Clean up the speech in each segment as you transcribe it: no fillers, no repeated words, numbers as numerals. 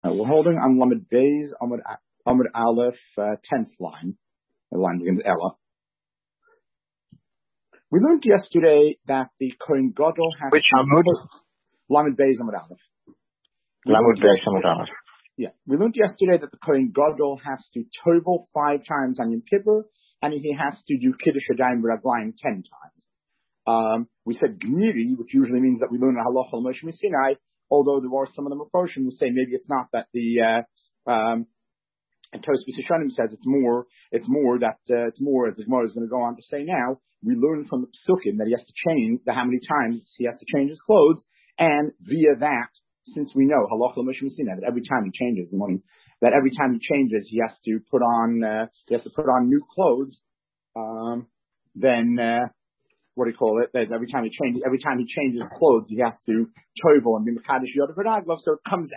We're holding on Lamed Beis, Amud Aleph, 10th line. The line begins Ella. We learned yesterday that the Kohen Gadol has... Which Amud? Lamed Beis, Amud Aleph. Lamed Beis, Amud Aleph. Yeah. We learned yesterday that the Kohen Gadol has to tovel 5 times on Yom Kippur, and he has to do Kiddush Yadayim B'Raglayim 10 times. We said Gmiri, which usually means that we learn a halacha Moshe Sinai, although there are some of the Mephoshim who say maybe it's not that and Tosfos Yeshanim says it's more that it's more, as the Gemara is going to go on to say now, we learn from the Psukim that he has to change how many times he has to change his clothes, and via that, since we know halacha Moshe Sinai, that every time he changes he has to put on new clothes, then what do you call it? That every time he changes clothes, he has to tovel and be mekadesh yodav v'raglav. So it comes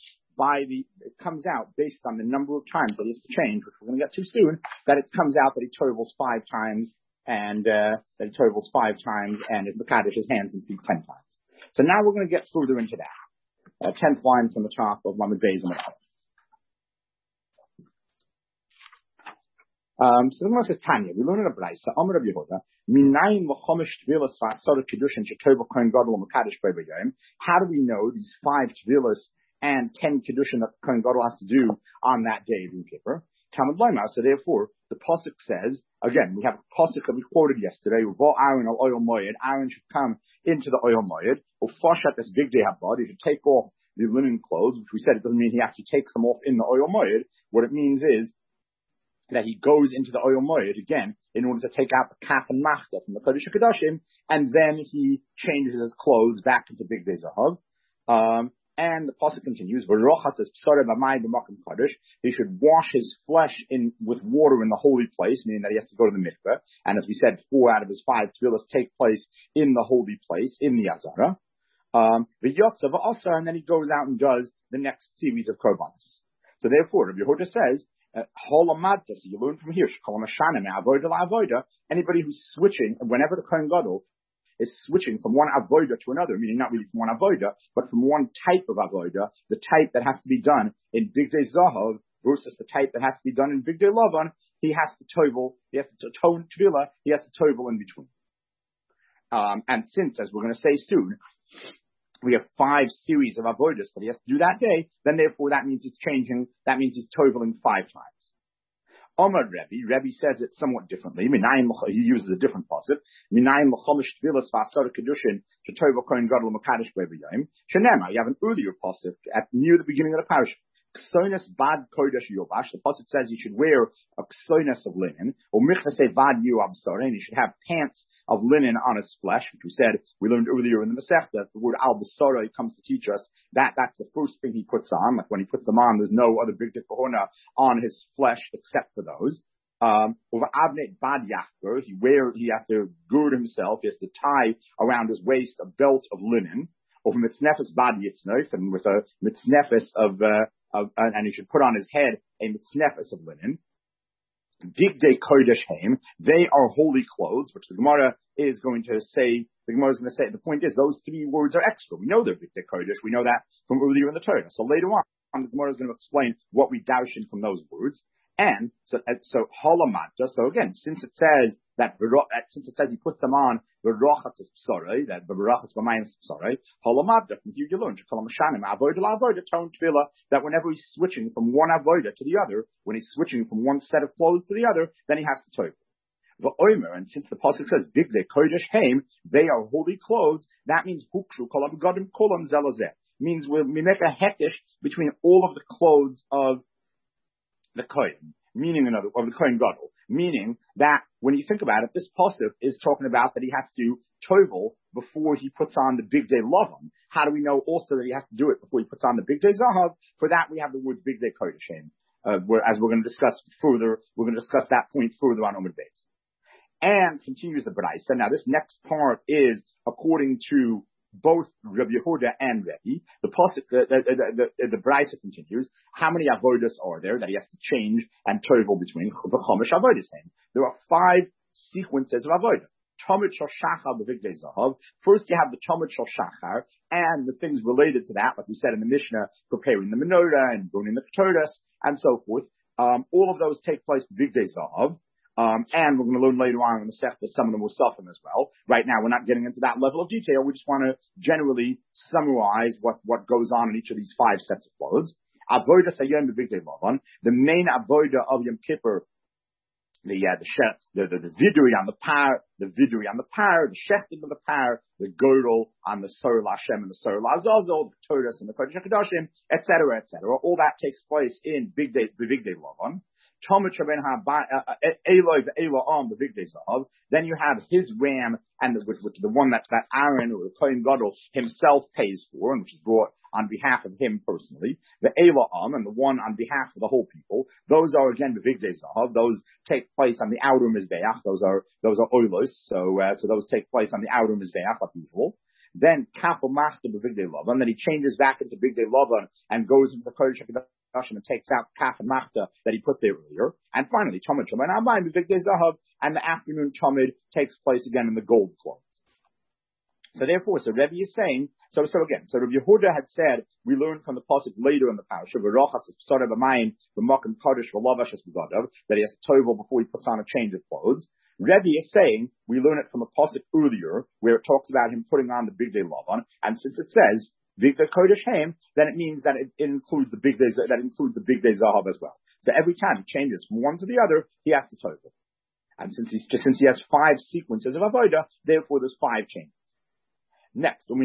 out based on the number of times that he has to change, which we're going to get to soon. That it comes out that he tovels 5 times and is mekadesh his hands and feet 10 times. So now we're going to get further into that. 10th line from the top of Lamed Beis Amud Aleph. So the Gemara says Tanya. We learn in a brayso. Amar Rabbi Yehuda. Minayin v'chomesh tvilas v'asara kiddushin shetovel kohen gadol u'mekadesh b'yom. How do we know these 5 tvilas and 10 kiddushin that the kohen gadol has to do on that day of Yom Kippur? Talmud Lomar. So therefore, the pasuk says again. We have a pasuk that we quoted yesterday. Uvo Aaron al oil moed. Aaron should come into the oil moed. Ufashat this big day habad. He should take off the linen clothes, which we said it doesn't mean he actually takes them off in the oil moed. What it means is that he goes into the oil moed again in order to take out the kaf and machta from the Kodesh HaKadoshim, and then he changes his clothes back into Big Day Zahav. And the pasuk continues, he should wash his flesh with water in the holy place, meaning that he has to go to the mikveh. And as we said, 4 out of his 5 tefillas take place in the holy place, in the Azara. And then he goes out and does the next series of korbanos. So therefore, Rabbi Yehuda says, so you learn from here, anybody who's switching, whenever the Kohen Gadol is switching from one avoda to another, meaning not really from one avoda, but from one type of avoda, the type that has to be done in Big Day Zahav versus the type that has to be done in Big Day Lavan, he has to tovel, he has to tone tvila, he has to tovel in between. And since, as we're going to say soon, we have 5 series of avodas that he has to do that day, then therefore that means he's he's toveling 5 times. Omar Rebbe says it somewhat differently. He uses a different pasuk. You have an earlier pasuk near the beginning of the parasha. Ksoinas bad kodesh yovash. The pasuk says you should wear a ksoinas of linen, or michase vad yu absore, and you should have pants of linen on his flesh, which we said we learned earlier in the Masechta. The word al basore comes to teach us that's the first thing he puts on. Like when he puts them on, there's no other big kahuna on his flesh except for those. Over avnet bad yachber, he has to gird himself. He has to tie around his waist a belt of linen. Over mitznefes bad yitznoif, and with a mitznefes and he should put on his head a mitznefes of linen. Big Day Kodesh Haim, they are holy clothes, which the Gemara is going to say, the point is those 3 words are extra. We know they're Big Day Kodesh, we know that from earlier in the Torah. So later on, the Gemara is going to explain what we darshan from those words. And so halamata, so again, since it says he puts them on v'rochatz psorei, that v'rochatz b'mayim psorei, halamata, from here you learn that whenever he's switching from one avoda to the other, when he's switching from one set of clothes to the other, then he has to tovel. V'omer, and since the pasuk says big day kodesh haim, they are holy clothes, that means hukshu kolam gadim kolam zelazeh, means we make a hekesh between all of the clothes of the Kohen, of the Kohen Gadol, meaning that when you think about it, this pasuk is talking about that he has to tovel before he puts on the Big Day Lavan. How do we know also that he has to do it before he puts on the Big Day Zahav? For that, we have the words Big Day Kodesh. As we're going to discuss further, we're going to discuss that point further on Amud Beis. And continues the brayso. Now, this next part is according to both Rabbi Yehuda and Rebbe. The pasuk, the brayso continues. How many avodas are there that he has to change and tovel between? There are 5 sequences of avodah. Tomid Shal Shachar B'Vigdei Zahav. First you have the Tomid Shal Shachar and the things related to that, like we said in the Mishnah, preparing the menorah and burning the Ketores and so forth. All of those take place B'Vigdei Zahav. And we're going to learn later on in the Sech that some of them will soften as well. Right now, we're not getting into that level of detail. We just want to generally summarize what goes on in each of these 5 sets of clothes. Avodah Sayom B'Vigdei Lavan. The main avodah of Yom Kippur, the vidui on the par, the shechting of the par, the girdle on the Sor Lashem and the Sor Lazazel, the Torah and the Kodesh HaKadoshim, etc., etc. All that takes place in B'Vigdei Lavan. Then you have his ram and the one that Aaron or the Kohen Gadol himself pays for, and which is brought on behalf of him personally. The Eila and the one on behalf of the whole people. Those are again the B'Vigdei Zahav. Those take place on the outer Mizbeach. Those are oilos. So those take place on the outer Mizbeach like usual. Then Kafel Machta B'Vigdei Lavan. Then he changes back into B'Vigdei Lavan and goes into the Kodesh HaKadoshim and takes out Kaf and Machta that he put there earlier. And finally, Tomid Shomai Abayim B'Vigdei Zahav, and the afternoon Tomid takes place again in the gold clothes. So therefore, Rebbe is saying, so Rabbi Yehuda had said, we learned from the pasuk later in the parasha, that he has to tovel before he puts on a change of clothes. Rebbe is saying, we learn it from a pasuk earlier, where it talks about him putting on the Bigdei Lavan, and since it says, Bigdei Kodesh Haim, then it means that it includes the Bigdei Zahav as well. So every time he changes from one to the other, he has to tovel. And since he has 5 sequences of avodah, therefore there's 5 changes. Next, how do we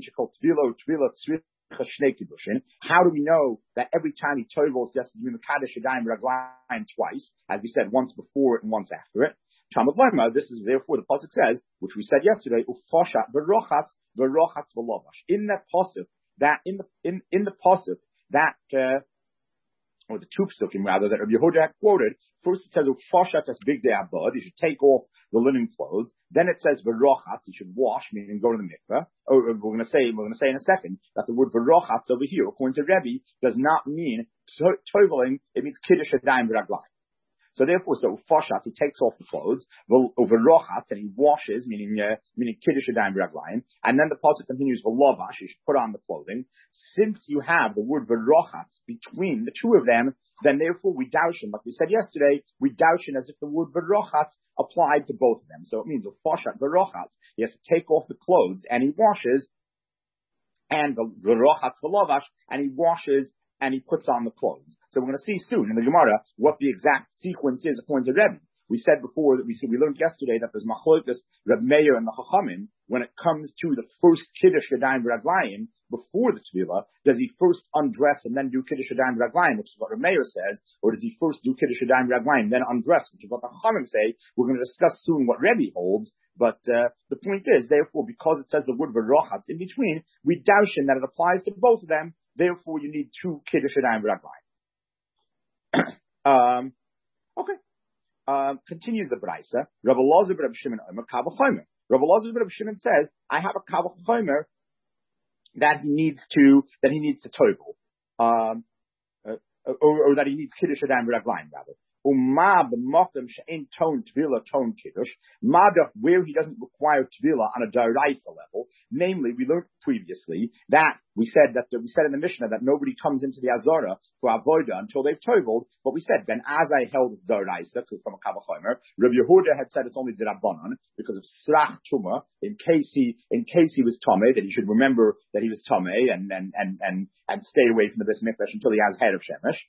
know that every time he tovels, he has to do the Kaddish Yadayim Raglayim twice, as we said, once before it and once after it? Talmud Lema, this is therefore the pasuk says, which we said yesterday, Ufoshat v'rochatz v'lovash. In that pasuk, that in the pasuk that or the 2 psukim rather that Rabbi Yehuda had quoted, first it says Ufoshat as Bigdei Abad, you should take off the linen clothes. Then it says v'rochatz, you should wash, meaning go to the mikveh. We're going to say in a second that the word v'rochatz over here, according to Rebbe, does not mean toveling. It means kiddush yadayim v'raglayim. So therefore, Ufoshat, he takes off the clothes, v'rochatz, and he washes, meaning kiddush yadayim v'raglayim. And then the pasuk continues v'lovash, you should put on the clothing. Since you have the word v'rochatz between the 2 of them, then therefore we daushin, like we said yesterday, we daushin as if the word v'rochatz applied to both of them. So it means Ufoshat v'rochatz, he has to take off the clothes and he washes, and the v'rochatz v'lovash, and he washes and he puts on the clothes. So we're going to see soon in the Gemara what the exact sequence is according to Rebbe. We said before that we learned yesterday that there's machlokas Reb Meir and the Chachamim when it comes to the first kiddush yadayim v'raglayim before the tevilah. Does he first undress and then do kiddush yadayim v'raglayim, which is what Reb Meir says, or does he first do kiddush yadayim v'raglayim then undress, which is what the Chachamim say? We're going to discuss soon what Rebbe holds. But the point is, therefore, because it says the word v'rochatz in between, we daushin that it applies to both of them. Therefore, you need 2 kiddush yadayim v'raglayim. Okay. Continues the Braisa. Rabbi Elazar ben Rabbi Shimon Omer Kavach Chomer. Rabbi Elazar ben Rabbi Shimon says, I have a Kavach Chomer that he needs to tovel, or that he needs kiddush yadayim v'raglayim rather. Umma b'mokim she'en ton tvila ton kiddush. Mada where he doesn't require tvila on a daraisa level. Namely, we learned previously that we said in the Mishnah that nobody comes into the Azara for avoda until they've toveled. But we said then as I held daraisa from a Kavach Chomer, Rabbi Yehuda had said it's only d'Rabbanan because of srach tuma in case he was tameh, that he should remember that he was tameh and stay away from the Beis Mikdash until he has head of shemesh.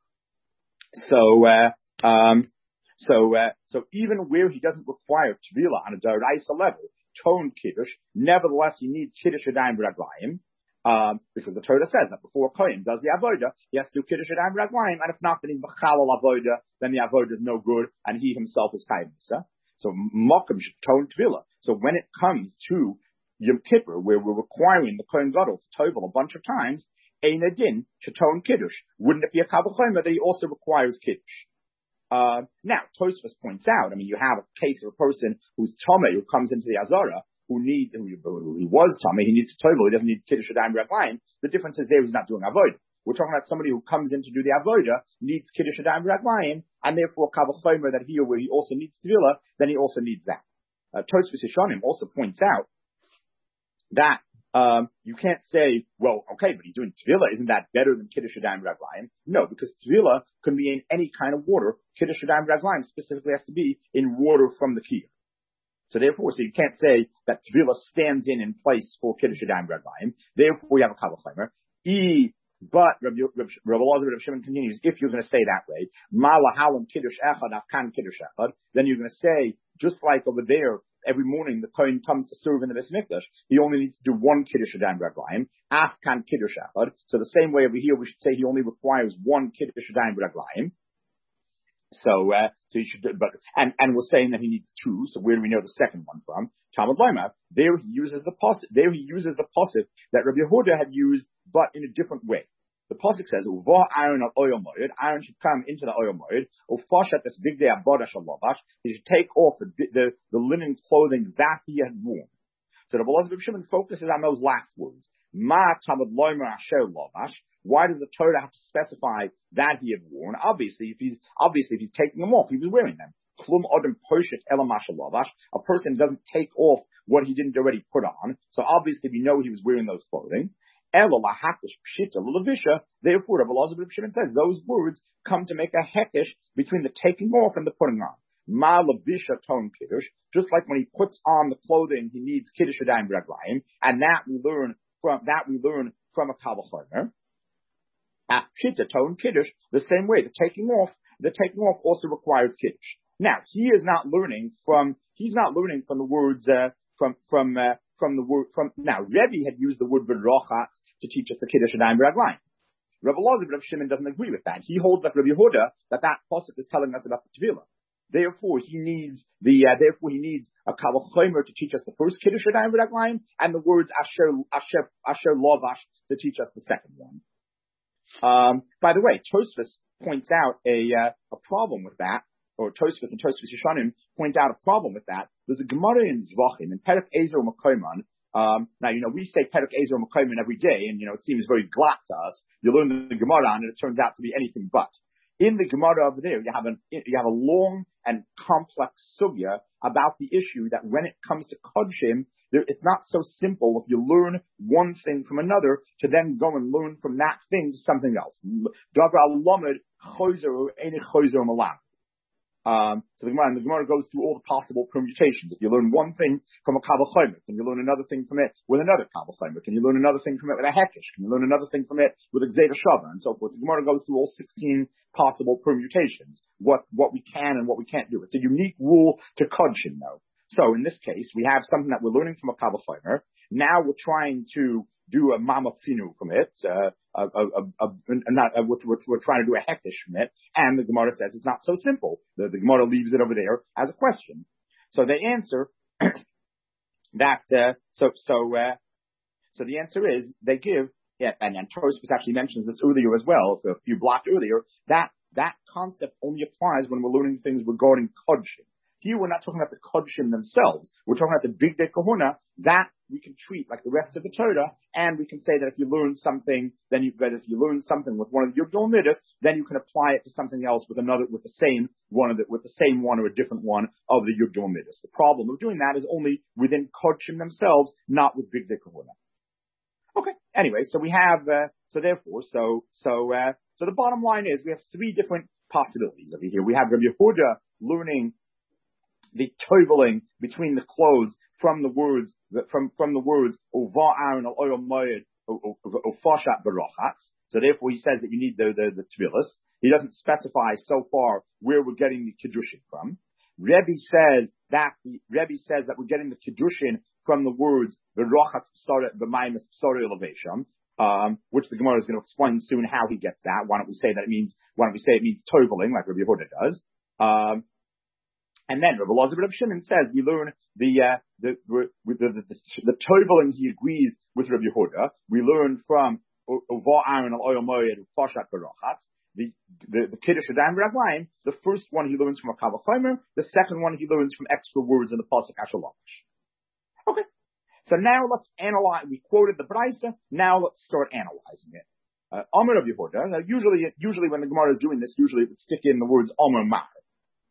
So even where he doesn't require tvila on a daraisa level, tone kiddush, nevertheless he needs kiddush yadayim v'raglayim, because the Torah says that before Kohen does the avoda, he has to do kiddush yadayim v'raglayim, and if not, then he's b'chalal avoda, then the avoda is no good, and he himself is kaimisa. So mokum should tone tvila. So when it comes to Yom Kippur, where we're requiring the Kohen Gadol to tovel a bunch of times, Ein Adin Shaton Kiddush. Wouldn't it be a Kavach Chomer that he also requires Kiddush? Now, Tosfos points out, you have a case of a person who's Tomei, who comes into the Azara, who was Tomei, he needs to tovel, he doesn't need Kiddush Yadayim v'raglayim. The difference is there he's not doing Avodah. We're talking about somebody who comes in to do the Avodah, needs Kiddush Yadayim v'raglayim, and therefore Kavach Chomer that he also needs Tvila, then he also needs that. Tosfos Yeshanim also points out that you can't say, well, okay, but he's doing Tvila, isn't that better than Kiddush Yadayim Raglayim? No, because Tvila can be in any kind of water. Kiddush Yadayim Raglayim specifically has to be in water from the Kiyah. So therefore, you can't say that Tvila stands in place for Kiddush Yadayim Raglayim. Therefore, we have a Kal V'chomer. But Rabbi Elazar Rabbi Shimon continues, if you're going to say that way, Malahalam Kiddush Echad Afkan Kiddush Echad, then you're going to say, just like over there, every morning the Kohen comes to serve in the Beis Mikdash, he only needs to do one Kiddush Yadayim Raglayim, Afkan Kiddush Echad. So the same way over here, we should say he only requires one Kiddush Yadayim Raglayim. So you should, and we're saying that he needs two. So where do we know the second one from? Talmud Loma. There he uses the pasuk that Rabbi Yehuda had used, but in a different way. The pasuk says, "Uva Aaron al oil moed." Aaron should come into the oil moed. Ufashat this big day abodash al. He should take off the linen clothing that he had worn. So the Rabbi Shimon focuses on those last words. Ma Talmud Loma asher lavash. Why does the Torah have to specify that he had worn? Obviously, if he's taking them off, he was wearing them. Klum Adam Poshet Elamash Lavash. A person doesn't take off what he didn't already put on. So obviously we know he was wearing those clothing. Therefore, Rabbi Elazar ben Shimon says those words come to make a hekesh between the taking off and the putting on. Ma lavisha ton kiddush, just like when he puts on the clothing, he needs kiddush yadayim raglayim, and that we learn from a Kal V'chomer. Pshita tone kiddush, the same way the taking off also requires kiddush. Now he's not learning from the words now Rebbe had used the word v'rochatz to teach us the kiddush yadayim raglayim. Rabbi Elazar ben Shimon doesn't agree with that. He holds like Rabbi Yehuda that pasuk is telling us about the Tvila. Therefore he needs a Kal V'chomer to teach us the first kiddush yadayim raglayim, and the words asher lavash to teach us the second one. By the way, Tosfos points out a problem with that, or Tosfos and Tosfos Yeshanim point out a problem with that. There's a Gemara in Zvachim, in Perek Ezer U'Makoman. Now, we say Perek Ezer U'Makoman every day, and, it seems very glatt to us. You learn the Gemara, and it turns out to be anything but. In the Gemara over there, you have a long and complex sugya about the issue that when it comes to Kodshim, it's not so simple if you learn one thing from another to then go and learn from that thing to something else. So the Gemara goes through all the possible permutations. If you learn one thing from a Kal V'chomer, can you learn another thing from it with another Kal V'chomer? Can you learn another thing from it with a Hekesh? Can you learn another thing from it with a Gzeda Shava? And so forth. The Gemara goes through all 16 possible permutations. What we can and what we can't do. It's a unique rule to Kodshim, though. So in this case, we have something that we're learning from a Kal V'chomer. Now we're trying to do a Mamatzinu from it, we're trying to do a Hektish from it, and the Gemara says it's not so simple. The Gemara leaves it over there as a question. So they answer that, so the answer is, they give, and Tosfos actually mentions this earlier as well, a few blocks earlier, that concept only applies when we're learning things regarding Kodshim. Here we're not talking about the Kodshim themselves. We're talking about the Big Day Kahuna that we can treat like the rest of the Torah, and we can say that if you learn something, if you learn something with one of the Yud Gimel Midas, then you can apply it to something else with the same one or a different one of the Yud Gimel Midas. The problem of doing that is only within Kodshim themselves, not with Big Day Kahuna. Okay. Anyway, so we have the bottom line is we have three different possibilities over here. We have Rabbi Yehuda learning the toveling between the clothes from the words Ova Aaron al oil moed Ufashat barochatz. So therefore he says that you need the tvilas. He doesn't specify so far where we're getting the kiddushin from. Rebbe says that we're getting the kiddushin from the words barochatz b'maimas psori elevation, which the Gemara is going to explain soon how he gets that. Why don't we say it means toveling like Rabbi Yehuda does. And then Rabbi Elazar ben Shimon says we learn the toveling he agrees with Rabbi Yehuda. We learn from Ova Aaron al oil moed Ufashat barochatz. The Kiddush Yadayim Raglayim, the first one he learns from a Kal V'chomer, the second one he learns from extra words in the pasuk asher lavash. Okay, so now let's analyze. We quoted the Brisa. Now let's start analyzing it. Amar of Yehuda. Now usually when the Gemara is doing this, usually it would stick in the words Amar Mar.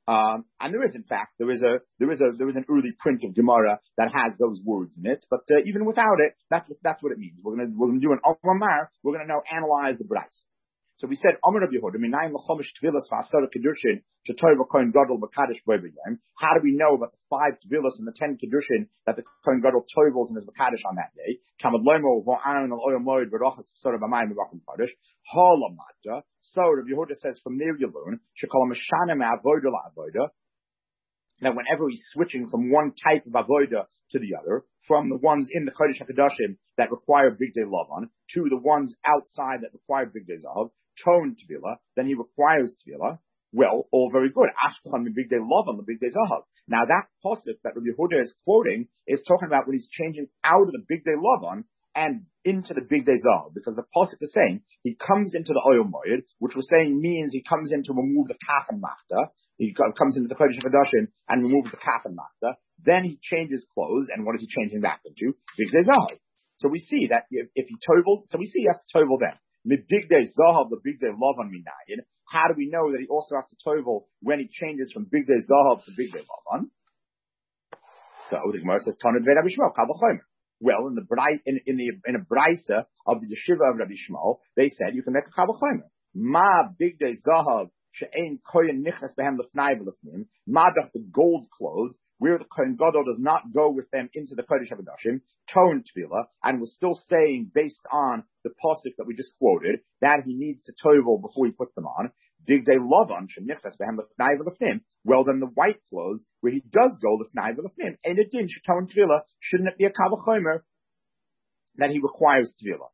And there is, in fact, there is an early print of Gemara that has those words in it. But even without it, that's what it means. We're gonna do an Omar. We're gonna now analyze the Brais. So we said, Amar Rabbi Yehuda, Minayim L'chomish Tvilas V'Asar Kedushin Shetoiv Kohen Gadol B'Kadosh B'Yom. How do we know about the 5 Tvilas and the 10 Kedushin that the Kohen Gadol toivels in his B'Kadosh on that day? Kamad Lomo V'Aaron Al-Oyom Moed V'Rochas V'Sor B'Mayim V'Rachim Kadosh. Ha'lamata. So Rabbi Yehuda says from there you learn, Shekol Meshanem Avoda La'Avoda, that whenever he's switching from one type of avoda to the other, from the ones in the Kodesh HaKadoshim that require Big Day Lavan to the ones outside that require Big Day Zahav, tone Tvila, then he requires Tvila. Well, all very good. Ashkelon the Big Day Lavan, the Big Day Zahav. Now that pasuk that Rabbi Yehuda is quoting is talking about when he's changing out of the Big Day Lavan and into the Big Day Zahav, because the pasuk is saying he comes into the Oyel Moed, which we're saying means he comes in to remove the Kaf and Machta. He comes into the Kodesh HaKadoshim and removes the Kaf and Machta. Then he changes clothes, and what is he changing back into? Big Day Zahav. So we see that if he tovels, so we see he has to tovel then. The Big Day Zahav, the Big Day Lavan Minayin. How do we know that he also has to tovel when he changes from Big Day Zahav to Big Day Lavan? So the Gemara says, Tanad Ved Rabbi Shmuel, Kal V'chomer. Well, in a brisa of the yeshiva of Rabbi Shmuel, they said you can make a Kal V'chomer. Ma Big Day Zahav she'ein kohen nichnas behem lefnai v'lefnim. Ma the gold clothes, where the Kohen Gadol does not go with them into the Kodesh HaKadoshim, tone Tvila, and we're still saying, based on the pasuk that we just quoted, that he needs to tovel before he puts them on. Big Day Lavan shenichnas behem lefnai v'lefnim. Well, then the white clothes, where he does go lefnai v'lefnim, and it didn't tone Tvila. Shouldn't it be a Kal V'chomer that he requires Tvila?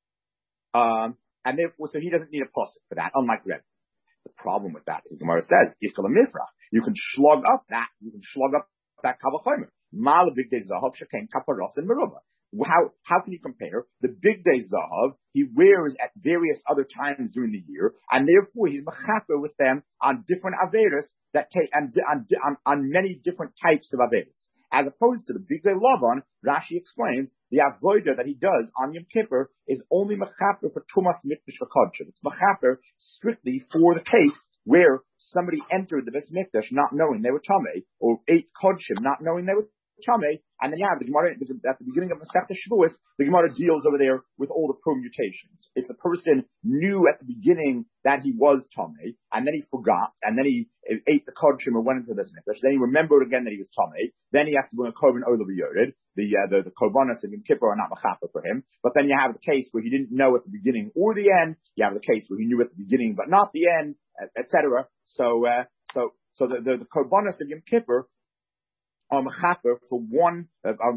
And therefore, so he doesn't need a pasuk for that, unlike Rebbe. The problem with that, the Gemara says, you can slug up that Kal V'chomer. Mal Big Day Zahav shekain kaparos and meruba. How can you compare the Big Day Zahav he wears at various other times during the year, and therefore he's mechaper with them on different averos that take on many different types of averos, as opposed to the Big Day Lavan. Rashi explains the avodah that he does on Yom Kippur is only mechaper for Tumas Mikdash v'Kodesh. It's mechaper strictly for the case where somebody entered the Beis Mikdash not knowing they were Tamei, or ate Kodshim not knowing they were Tamei, and then you have the Gemara at the beginning of Masechta Shavuos. The Gemara deals over there with all the permutations. If the person knew at the beginning that he was Tamei, and then he forgot, and then he ate the Kodshim or went into the Beis Mikdash, then he remembered again that he was Tamei, then he has to bring a Korban Olah V'Yored. The Korbanos of Yom Kippur are not mechaper for him. But then you have the case where he didn't know at the beginning or the end. You have the case where he knew at the beginning but not the end, etc. So the Korbanos of Yom Kippur are mechaper for one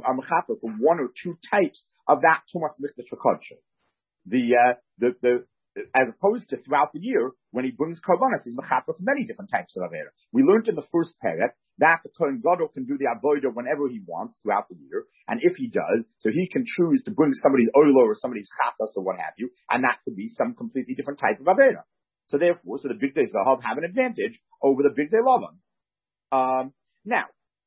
or two types of that Tumas Mikdash v'Kodesh. As opposed to throughout the year, when he brings Korbanos, he's mechaper for many different types of avera. We learned in the first parak that the Kohen Gadol can do the avodah whenever he wants throughout the year, and if he does, so he can choose to bring somebody's oilo or somebody's chatas or what have you, and that could be some completely different type of avera. So therefore, the Big Day Zahav have an advantage over the Big Day Lavan. Now,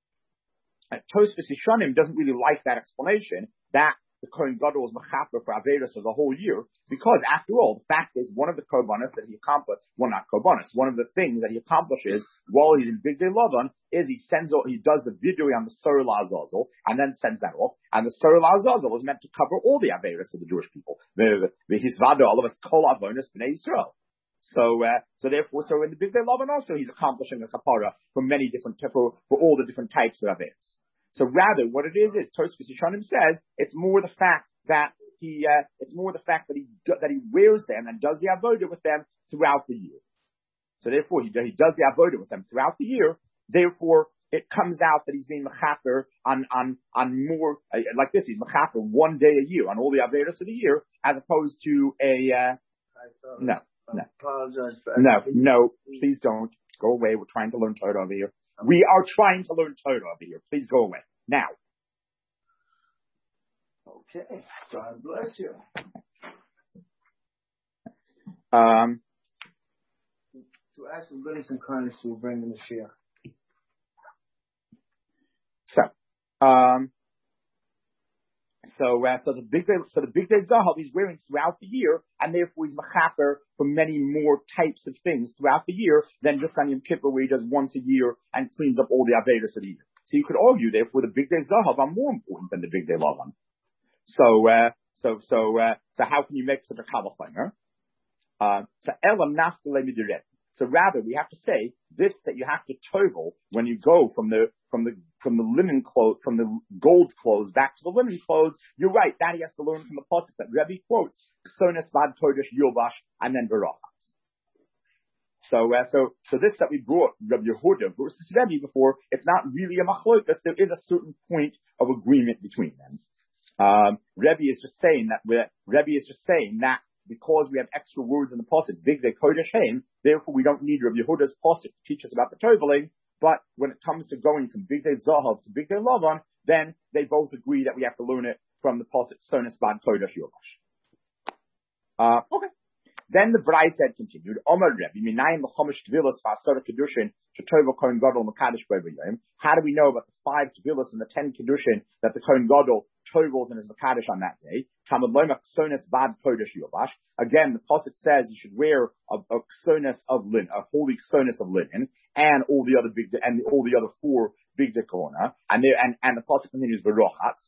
Tosfos Yishanim doesn't really like that explanation that the Kohen Gadol is mechaper for averos of the whole year, because after all, the fact is one of the korbanos that he accomplished, one of the things that he accomplishes while he's in Big Day Lavan is he does the vidui on the Sorah L'Azazel and then sends that off, and the Sorah L'Azazel is meant to cover all the averos of the Jewish people. The Hisvado, all of us kol avonos b'nei Yisrael. So therefore, in the Big Day Lavan also he's accomplishing a kapara for many different for all the different types of averos. So rather, what it is Tosfos Yishanim says it's more the fact that he wears them and does the avodah with them throughout the year. So therefore, he does the avodah with them throughout the year. Therefore, it comes out that he's being mechaper on more like this. He's mechaper one day a year on all the avodas of the year, as opposed to no. Please don't go away. We're trying to learn Torah over here. We are trying to learn Torah over here. Please go away. Now. Okay. God bless you. To ask for goodness and kindness, we'll bring in the share. So, So the big day zahav he's wearing throughout the year, and therefore he's mechaper for many more types of things throughout the year than just on Yom Kippur where he does once a year and cleans up all the avedas of the year. So you could argue therefore the big day zahav are more important than the big day lavan. So how can you make such a kavachomer? So elam naftale midiret. So rather, we have to say this, that you have to tovel when you go from the linen clothes, from the gold clothes back to the linen clothes. You're right. That he has to learn from the pasuk that Rebbe quotes, "Ksones vad kodesh yovash," and then berachas. So this that we brought Rabbi Yehuda versus Rebbe before, it's not really a machlokas. There is a certain point of agreement between them. Rebbe is just saying that because we have extra words in the pasuk, big day kodesh haim, therefore we don't need Rabbi Yehuda's pasuk to teach us about the toveling. But when it comes to going from big day zahav to big day lavan, then they both agree that we have to learn it from the pasuk sonis bad kodesh yovash. Okay. Then the Bryce had continued, Omar Rebbe, Minayim l'chomish tvilas v'asara kedushin shetova kohen gadol mekadosh b'yom. How do we know about the 5 tvilas and the 10 kedushin that the kohen gadol tovels and is mekadosh on that day? Tamad loimak ksonis bad kodesh yovash. Again, the pasuk says you should wear a ksonis of linen, a holy ksonis of linen, and all the other 4 big dekona, and the pasuk continues berochatz.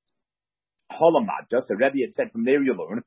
So Rebbe had said from there you learn,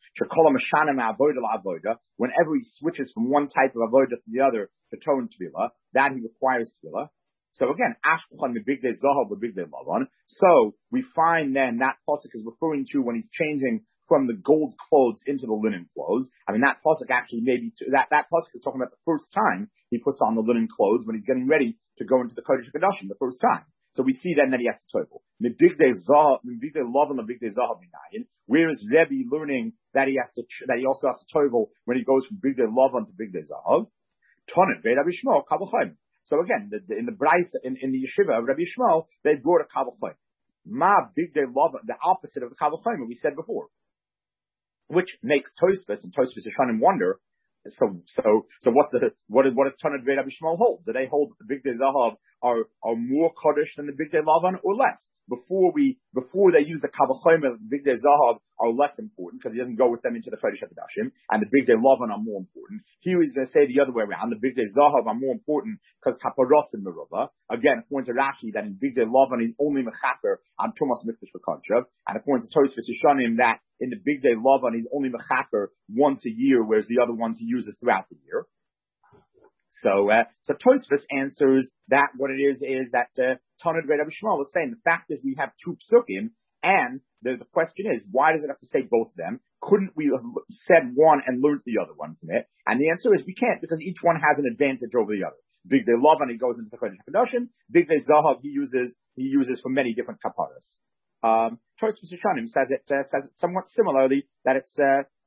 whenever he switches from one type of avodah to the other to tone tefillah, that he requires tefillah. So again, ashkochan the big day zahav, the big day lavan. So we find then that pasuk is referring to when he's changing from the gold clothes into the linen clothes. I mean, that pasuk actually that pasuk is talking about the first time he puts on the linen clothes when he's getting ready to go into the Kodesh HaKadoshim the first time. So we see then that he has to tovel. The big day zahav, the big day lavan, the big day zahav minayin. Where is Rebbe learning that he also has to tovel when he goes from big day lavan to big day zahav? Tonet Rabbi Shmuel kavachayim. So again, in the Bryce, in the yeshiva of Rabbi Shmuel, they brought a kavachayim. Ma big day lavan, the opposite of the kavachayim we said before, which makes Tosfos and Tosfos Yeshanim wonder. So what does Tanad Rabbi Shmuel hold? Do they hold that the big day zahav are more kaddish than the big day lavan, or less? Before they use the kavachayim, the big day zahav are less important because he doesn't go with them into the Kodesh HaKadoshim, and the big day lavan are more important. Here he's going to say the other way around: the big day zahav are more important because kaparos in merubah. Again, according to Rashi, that in big day lavan he's only mechaper on tumas mikdash v'kadshav, and according to Tosfos Yeshanim that in the big day lavan he's only mechaper once a year, whereas the other ones he uses throughout the year. So Tosfos answers that what it is that Tanad Rabbi Shmuel was saying. The fact is we have 2 psukim, and the question is, why does it have to say both of them? Couldn't we have said one and learned the other one from it? And the answer is we can't, because each one has an advantage over the other. Big day lavan he goes into the Kodesh HaKadoshim. Big day zahav he uses for many different kaparas. Tosfos Yeshanim says it somewhat similarly, that it's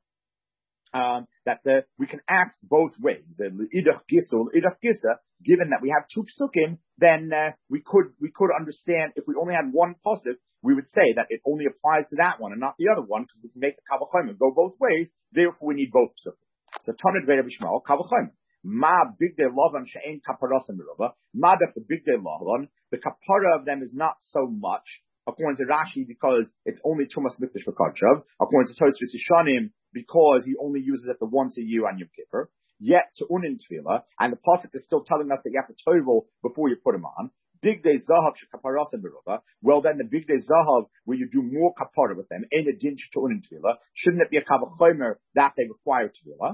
we can ask both ways. Idach gisa, given that we have 2 psukim, then we could understand if we only had one pasuk, we would say that it only applies to that one and not the other one, because we can make the kavachayim go both ways. Therefore, we need both psukim. So Tanad Rabbi Shmuel kavachayim. Ma big day lavan she'ein kaparasim merubah. Ma that the big day lavan, the kapara of them is not so much, according to Rashi, because it's only tumas mikdash v'kadshav. According to Tosfos Yeshanim, because he only uses it the once a year on Yom Kippur. Yet to unin tefillah, and the pasuk is still telling us that you have to tovel before you put him on. Big day zahav shekaparas and berubah. Well, then the big day zahav where you do more kapara with them, ein a din to unin tefillah. Shouldn't it be a kavachomer that they require tefillah?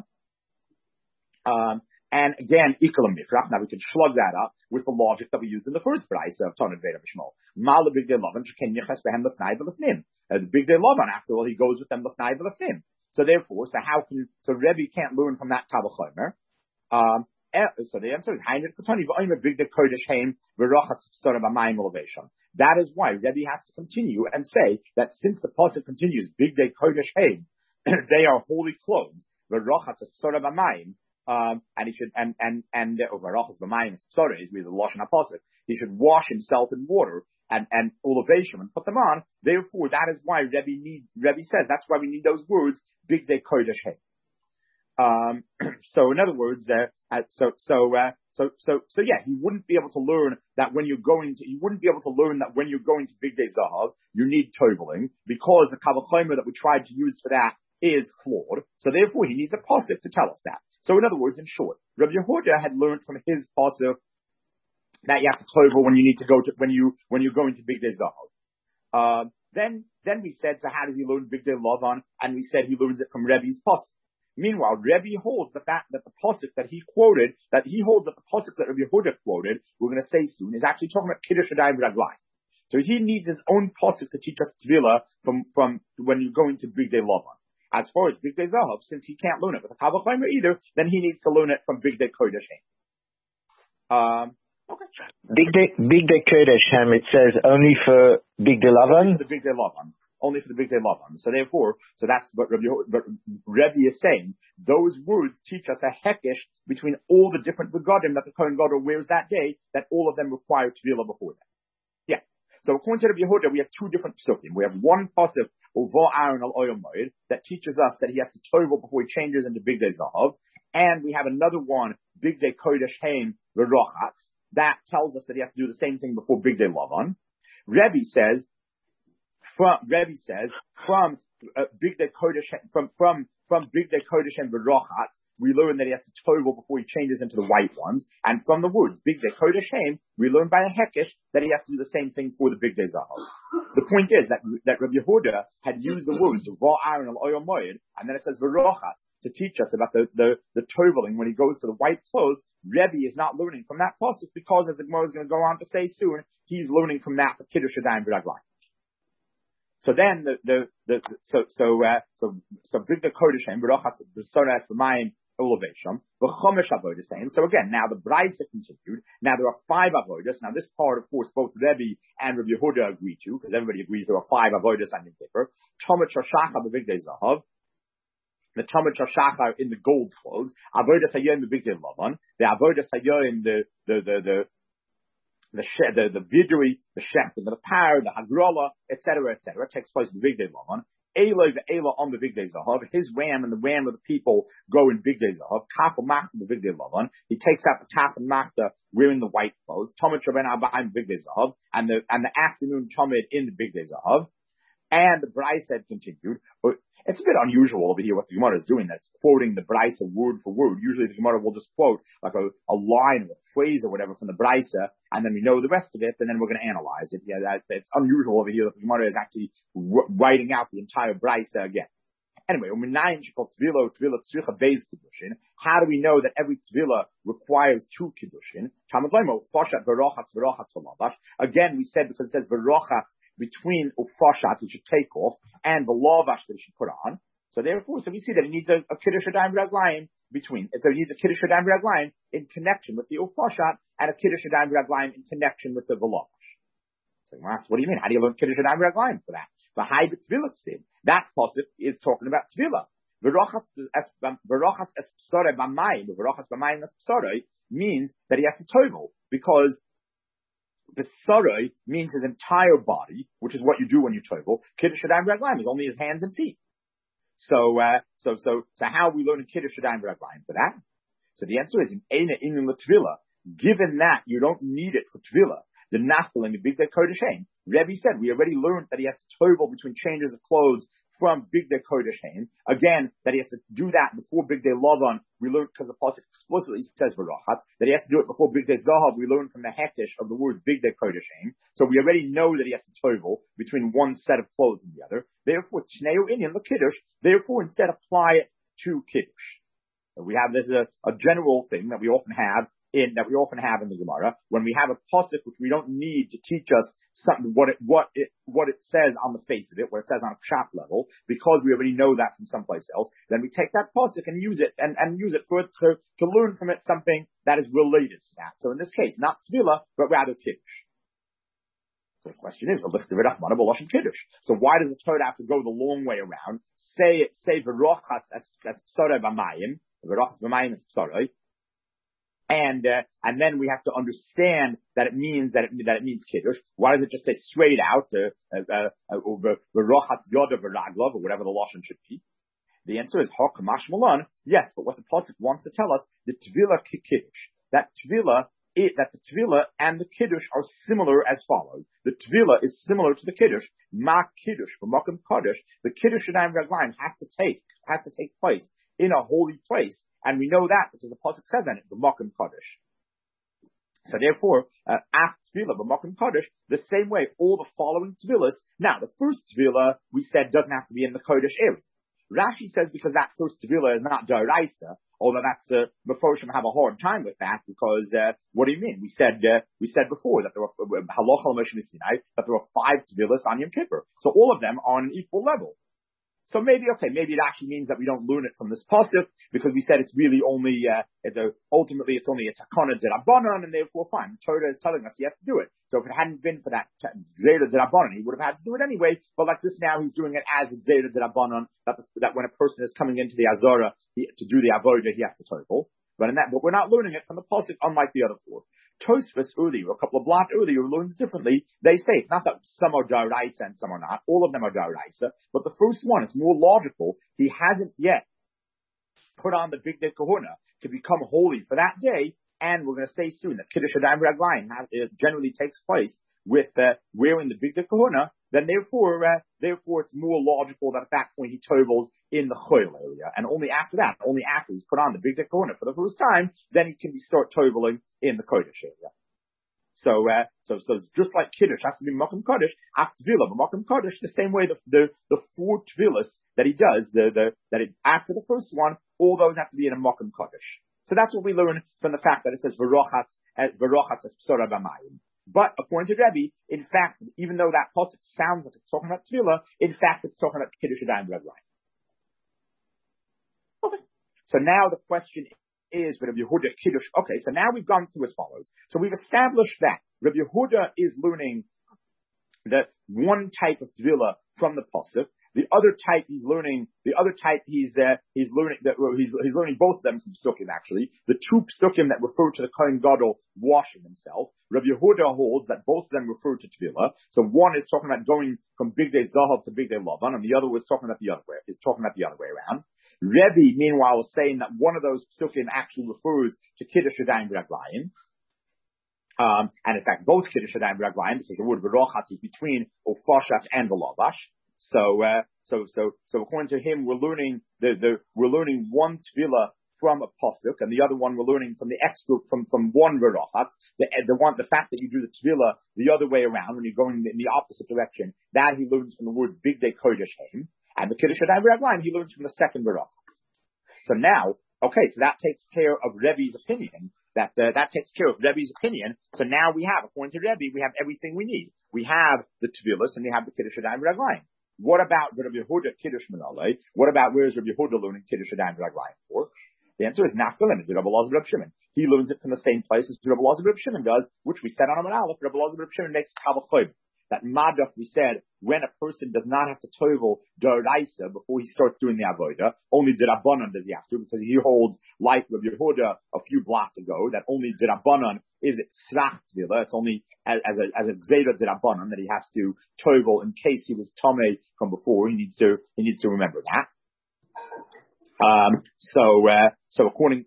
And again, ikalam mifrach. Now we can slug that up with the logic that we used in the first Bryce of Tanad Rabbi Shmuel. Ma'ala big day lavan sheken yiches behem lefnai v'lefnim. The big day lavan, after all, he goes with them lefnai v'lefnim. So Rebbe can't learn from that kavachomer. So the answer is big day kodesh haim v'rochatz psora b'mayim elevation. That is why Rebbe has to continue and say that since the pasuk continues big day kodesh haim, they are holy clothes v'rochatz psora b'mayim. And he should, and overachas b'mayim psora is really the lashon pasuk. He should wash himself in water and elevation and put them on. Therefore, that is why Rebbe says that's why we need those words big day kodesh hay. So in other words, yeah, he wouldn't be able to learn that when you're going to Big Day Zahav, you need toveling, because the Kavachomer that we tried to use for that is flawed. So therefore he needs a pasuk to tell us that. So in other words, in short, Rabbi Yehuda had learned from his pasuk that you have to tovel when you're going to Big Day Zahav. Then we said, so how does he learn Big Day Lavan? And we said he learns it from Rebbe's pasuk. Meanwhile, Rebbe holds the fact that the pasuk that he quoted, that Rabbi Yehuda quoted, we're going to say soon, is actually talking about Kiddush Yadayim Raglayim. So he needs his own pasuk to teach us Tvila from when you're going to Big Day Lavan. As far as Big Day Zahav, since he can't learn it with a Kavachomer either, then he needs to learn it from Big Day Kodesh. Okay. Big Day Kodesh, it says only for Big Day Lavan? The Big Day Lavan. Only for the Big Day Lavan. So that's what Rebbe is saying. Those words teach us a hekesh between all the different begadim that the Kohen Gadol wears that day, that all of them require Tvila before that. Yeah. So according to Rabbi Yehuda, we have two different psukim. We have one pasuk, Uva Aaron al Oyom Moed, that teaches us that he has to tovel before he changes into Big Day Zahav. And we have another one, Big Day Kodesh Haim V'Rochatz, that tells us that he has to do the same thing before Big Day Lavan. Rebbe says from Big Day Kodesh from Big Day Kodesh and V'Rochatz, we learn that he has to tovel before he changes into the white ones. And from the words Big Day Kodesh Haim, we learn by a hekesh that he has to do the same thing for the Big Day Zahav. The point is that Rabbi Yehuda had used the words Va'aron al Oyom Moed, and then it says V'Rochatz to teach us about the toveling when he goes to the white clothes. Rebbe is not learning from that pasuk because, as the Gemara is going to go on to say soon, he's learning from that for Kiddush Yadayim V'Raglayim. So then so Big Day Kodesh and V'Rochatz B'Soras B'Mayim Elevation V'Chomesh Avodas saying. So again, now the Brisa continued. Now there are 5 avodas. Now this part, of course, both Rebbe and Rabbi Yehuda agree to, because everybody agrees there are 5 avodas on Yom Kippur. Tomet Shachar B'Big Day Zahav. The Tomet Shachar in the gold clothes. Avodas Hayah in the Big Day Lavan. The Avodas Hayah in the vidui, the shechting, the par, the hagrola, etc., takes place in the Big Day Lavan. Eloi ve'ela on the Big Day Zahav. His ram and the ram of the people go in Big Day Zahav. Kaf Machta the Big Day Lavan. He takes out the Kaf and Machta wearing the white clothes. Tomet Shaben Abba in Big Day Zahav, and the afternoon Tomet in the Big Day Zahav. And the Bryce had continued, but it's a bit unusual over here what the Gemara is doing. That's quoting the Bryce word for word. Usually the Gemara will just quote like a line or a phrase or whatever from the Bryce, and then we know the rest of it, and then we're going to analyze it. Yeah, it's unusual over here that the Gemara is actually writing out the entire Bryce again. Anyway, how do we know that every tvila requires 2 kiddushin? Again, we said because it says verochatz between ufashat, it should take off, and the lavash that it should put on. So therefore, we see that it needs a kiddush yadayim raglayim between. So it needs a kiddush yadayim raglayim in connection with the ufashat, and a kiddush yadayim raglayim in connection with the velavash. So you ask, what do you mean? How do you learn kiddush yadayim raglayim for that? The high tvila that pasuk is talking about tvila. Verochatz es psorei b'mayim. Verochatz b'mayim es psorei means that he has to tovel, because psorei means his entire body, which is what you do when you tovel. Kiddush yadayim raglayim is only his hands and feet. So how are we learning kiddush yadayim raglayim for that? So the answer is in eina inin l'tvila. Given that you don't need it for tvila, the nafil in the Big Day Kodesh Haim, Rebbe said we already learned that he has to tovel between changes of clothes from Big Day Kodesh Haim. Again, that he has to do that before Big Day Lavan. We learned because the pasuk explicitly says V'Rochatz that he has to do it before Big Day Zahav. We learned from the hekesh of the words Big Day Kodesh Haim. So we already know that he has to tovel between one set of clothes and the other. Therefore, Tneu Inyan the Kiddush. Therefore, instead apply it to Kiddush. We have this a general thing that we often have in the Gemara, when we have a pasuk which we don't need to teach us something what it says on the face of it, where it says on a pshat level, because we already know that from someplace else. Then we take that pasuk and use it and use it to learn from it something that is related to that. So in this case, not tvila, but rather kiddush. So the question is, so why does the Torah have to go the long way around? Say v'rochatz as psorei b'mayim, v'rochatz b'mayim as psorei. And then we have to understand that it means kiddush. Why does it just say straight out, v'rochatz yoda v'raglav, or whatever the lashon should be? The answer is Hakamash Malan. Yes, but what the pasuk wants to tell us, the Tvila Kiddush, that the Tvila and the Kiddush are similar as follows. The Tvila is similar to the Kiddush. Ma Kiddush, B'makom Kaddish. The Kiddush Shadayim Raglayim has to take place in a holy place. And we know that because the pasuk says that in B'makom Kaddish. So therefore, after Tvila, B'makom Kaddish, the same way, all the following Tvilas. Now, the first Tvila, we said, doesn't have to be in the Kodesh area. Rashi says because that first Tvila is not Daraisa, although that's, Meforshim have a hard time with that because, what do you mean? We said before that there were, Halacha Moshe Sinai, that there were 5 Tvilas on Yom Kippur. So all of them are on an equal level. So maybe it actually means that we don't learn it from this pasuk because we said it's really only, ultimately it's only a takana d'Rabbanan and therefore fine. The Torah is telling us he has to do it. So if it hadn't been for that Gzeira d'Rabbanan, he would have had to do it anyway. But like this now, he's doing it as Gzeira d'Rabbanan, that when a person is coming into the Azara to do the Avodah, he has to total. But we're not learning it from the pasuk, unlike the other 4. Tosfos earlier, a couple of blot earlier, learns differently. They say it's not that some are daraisa and some are not. All of them are daraisa. But the first one, it's more logical. He hasn't yet put on the big day kahuna to become holy for that day. And we're going to say soon that Kiddush Adayim Raglayim generally takes place with wearing the big day kahuna. Then therefore it's more logical that at that point he tovels in the choil area, and only after he's put on the big kahuna for the first time, then he can start toveling in the kodesh area. So it's just like Kiddush has to be Makom Kaddish, after Tvila, but Makom Kaddish the same way the 4 Tvilas that he does, after the first one, all those have to be in a Makom Kaddish. So that's what we learn from the fact that it says V'rochatz as Psora B'mayim. But according to Rebbe, in fact, even though that pasuk sounds like it's talking about Tvila, in fact it's talking about Kiddush Adayim Raglayim. Okay. So now the question is, Rabbi Yehuda Kiddush. Okay, so now we've gone through as follows. So we've established that Rabbi Yehuda is learning the one type of Tvila from the pasuk. The other type he's learning both of them from Psukim actually. The 2 Psukim that refer to the Kohen Gadol washing himself. Rabbi Yehuda holds that both of them refer to Tvila. So one is talking about going from Big Day Zahav to Big Day Lavan, and the other was talking about the other way around. Rebbe, meanwhile, is saying that one of those Psukim actually refers to Kiddush Adayim Raglayim. And in fact, both Kiddush Adayim Raglayim, because the word V'rochatz is between Ufashat and the Lavash. So according to him, we're learning one Tvila from a pasuk, and the other one we're learning from the extra from one V'rochatz. The fact that you do the Tvila the other way around when you're going in the opposite direction, that he learns from the words Big Day Kodesh Haim, and the Kiddush Adayim Raglayim he learns from the second V'rochatz. So now, okay, so that takes care of Rebbe's opinion. That takes care of Rebbe's opinion. So now we have, according to Rebbe, we have everything we need. We have the Tvilas and we have the Kiddush Adayim Raglayim. What about Rabbi Yehuda Kiddush Menalei? What about where is Rabbi Yehuda learning Kiddush Adayim Raglayim for? The answer is Naftalin, Rabbi Elazar Reb Shimon. He learns it from the same place as Rabbi Elazar Reb Shimon does, which we said on Amar Aleph. Rabbi Elazar Reb Shimon makes Kavachoyim. That Madach, we said, when a person does not have to tovel Doraisa before he starts doing the Avodah, only D'Rabbanan does he have to, because he holds, like Rabbi Yehuda a few blocks ago, that only D'Rabbanan is it Srach Tvila. It's only as a Gzeira D'Rabbanan that he has to tovel in case he was Tomei from before. He needs to remember that. So according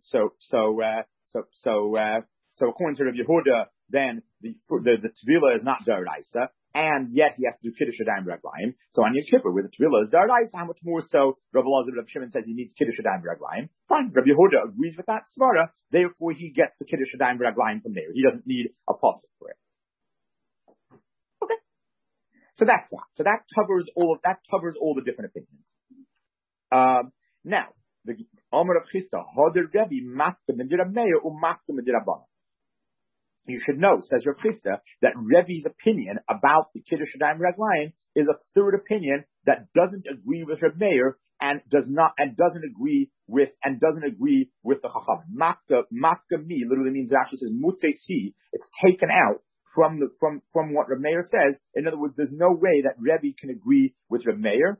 to Rabbi Yehuda, then the Tvila is not Doraisa, and yet he has to do Kiddush Adayim Raglayim. So on Yom Kippur, where the Tvila is Doraisa, how much more so Rabbi Elazar Reb Shimon says he needs Kiddush Adayim Raglayim? Fine, Rabbi Yehuda agrees with that svara, therefore he gets the Kiddush Adayim Raglayim from there. He doesn't need a pasuk for it. Okay. So that's that. So that covers all the different opinions. Now, the Amar of Chisda, Hader Rebbe, Makdam and Dirameir, Umakdam and Dirabbanan. You should know, says Rav Chisda, that Rebbe's opinion about the Kiddush Adayim Raglayim is a third opinion that doesn't agree with Reb Meir and doesn't agree with the Chacham. Makka mi literally means, it actually says mutzeis hi. It's taken out from what Reb Meir says. In other words, there's no way that Rebbe can agree with Reb Meir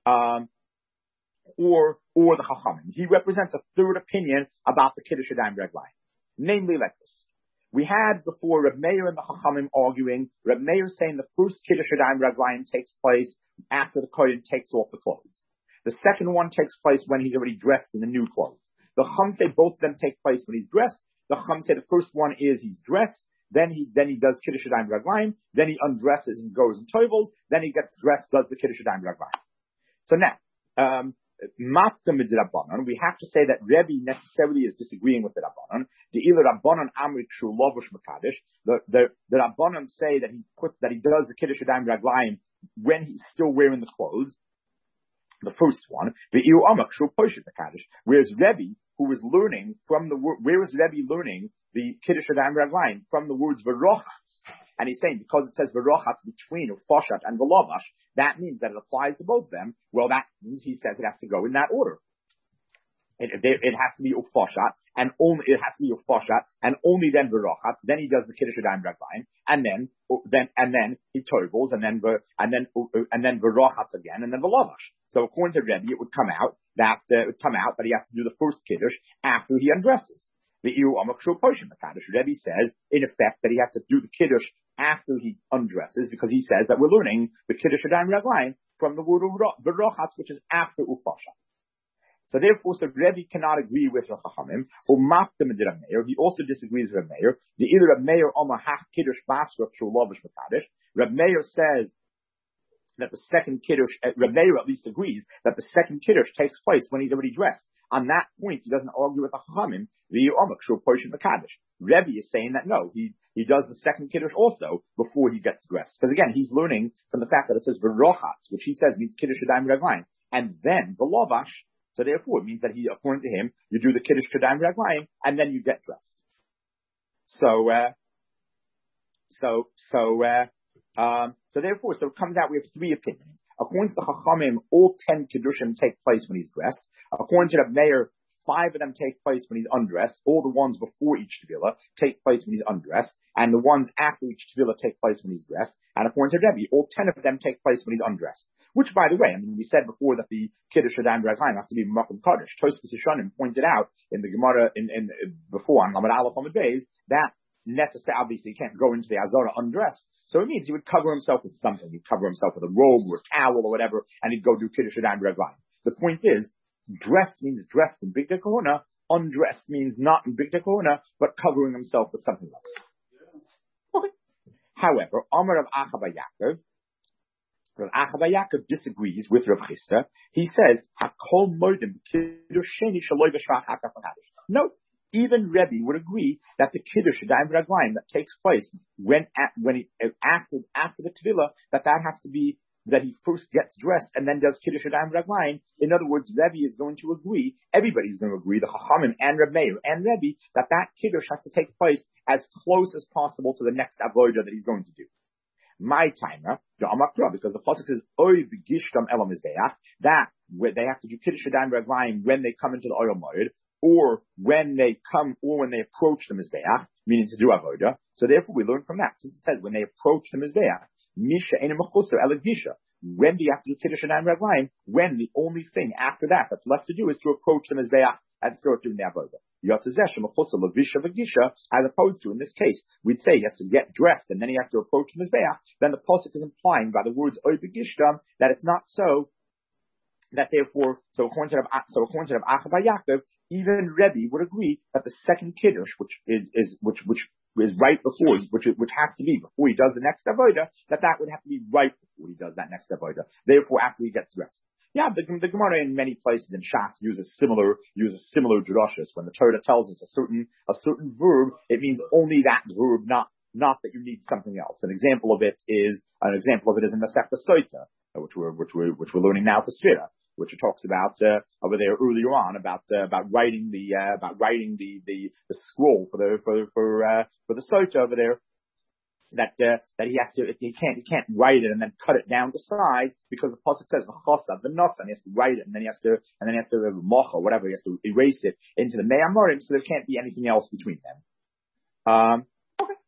or the Chachamim. He represents a third opinion about the Kiddush Adayim Raglayim, namely like this. We had before Reb Meir and the Chachamim arguing. Reb Meir saying the first Kiddush Adayim Raglayim takes place after the Kohen takes off the clothes. The second one takes place when he's already dressed in the new clothes. The Chum say both of them take place when he's dressed. The Chum say the first one is he's dressed, then he does Kiddush Yadayim Raglayim, then he undresses and goes and tovels, then he gets dressed, does the Kiddush Yadayim Raglayim. So now, we have to say that Rebbe necessarily is disagreeing with the Rabbanon. The Rabbanon Amri Kshu Lovush Makadosh. The Rabbanon say that he does the Kiddush Yadayim Raglayim when he's still wearing the clothes. The first one, the Iu Amak Kshu Poshet Makadosh. Whereas Rebbe, who is learning from the word, where is Rebbe learning the Kiddush Yadayim Raglayim? From the words V'rochatz. And he's saying, because it says V'rochatz between Ufoshat and V'lovash, that means that it applies to both of them. Well, that means he says it has to go in that order. It has to be Ufoshat, and only only then V'rochatz. Then he does the Kiddush Yadayim Raglayim, and then he tovels, and then V'rochatz again, and then V'lovash. So according to Rebbe, it would come out that he has to do the first Kiddush after he undresses. The Iu Amakshu Poshim Makadosh. Rebbe says, in effect, that he has to do the Kiddush after he undresses, because he says that we're learning the Kiddush Yadayim Raglayim from the word V'rochatz, which is after Ufasha. So therefore, Rebbe cannot agree with Rav Chachamim. He also disagrees with Rav Meir. The either Rav Meir Omar Hach Kiddush Basra Kshu Lovush Makadosh. Rav Meir says that the second Kiddush, Rav Meir at least agrees that the second Kiddush takes place when he's already dressed. On that point, he doesn't argue with the Chachamim, the Omak Shul Poshet Makadosh. Rebbe is saying that no, he does the second Kiddush also before he gets dressed. Because again, he's learning from the fact that it says V'rochatz, which he says means Kiddush Yadayim Raglayim, and then V'lovash. So therefore, it means that he, according to him, you do the Kiddush Yadayim Raglayim, and then you get dressed. So therefore, it comes out we have three opinions. According to the Chachamim, all 10 Kiddushim take place when he's dressed. According to the Meir, 5 of them take place when he's undressed. All the ones before each Tevilah take place when he's undressed. And the ones after each Tevilah take place when he's dressed. And according to Rebbe, all 10 of them take place when he's undressed. Which, by the way, we said before that the Kiddush Yadayim Raglayim has to be Makom Kodesh. Tosfos Yeshanim pointed out in the Gemara before on Lamed Aleph Lamed Beis that necessarily, obviously, he can't go into the Azara undressed. So it means he would cover himself with something. He'd cover himself with a robe or a towel or whatever, and he'd go do Kiddush Yadayim Raglayim. The point is, dressed means dressed in Bigdei Kahuna, undressed means not in Bigdei Kahuna, but covering himself with something else. Okay. However, Amar of Achaba Yaakov, Rav Achaba Yaakov disagrees with Rav Chisda. He says, Hakol Modim Kiddusheni Shaloi V'Shvach Hakaf Hakadosh. No. Even Rebbe would agree that the Kiddush Yadayim Raglayim that takes place after the Tevilah, that has to be that he first gets dressed and then does Kiddush Yadayim Raglayim. In other words, Rebbe is going to agree, everybody's going to agree, the Chachamim and Reb Meir and Rebbe, that Kiddush has to take place as close as possible to the next avodah that he's going to do. My timer, the Amakra, because the pasuk says Oy v'gishtam elam mizbeach, that where they have to do Kiddush Yadayim Raglayim when they come into the oil moed, or when they approach the Mizbeach, meaning to do Avodah. So therefore we learn from that, since it says when they approach the Mizbeach, Misha Enim Mechusar Elagisha. When do you have to do Kiddush Yadayim Raglayim? When the only thing after that's left to do is to approach the Mizbeach and start doing the Avodah. Yotzezeh Mechusar Levisha Vagisha, as opposed to, in this case, we'd say he has to get dressed and then he has to approach the Mizbeach. Then the pasuk is implying by the words Oy V'gishtam that it's not so. That therefore, so according to Rav Achaba Yaakov, even Rebbe would agree that the second Kiddush, which is right before, which has to be before he does the next avodah, that would have to be right before he does that next avodah. Therefore, after he gets dressed. Yeah, the Gemara in many places in Shas uses similar drashas. When the Torah tells us a certain verb, it means only that verb, not that you need something else. An example of it is in the Masechta Soita, which we're learning now for Sfira, which it talks about over there earlier on about writing the scroll for the Sota over there. That he can't write it and then cut it down to size, because the pasuk says v'chasa v'nasa, and he has to write it and then he has to mocha, whatever, he has to erase it into the Mei Amorim, so there can't be anything else between them. Okay.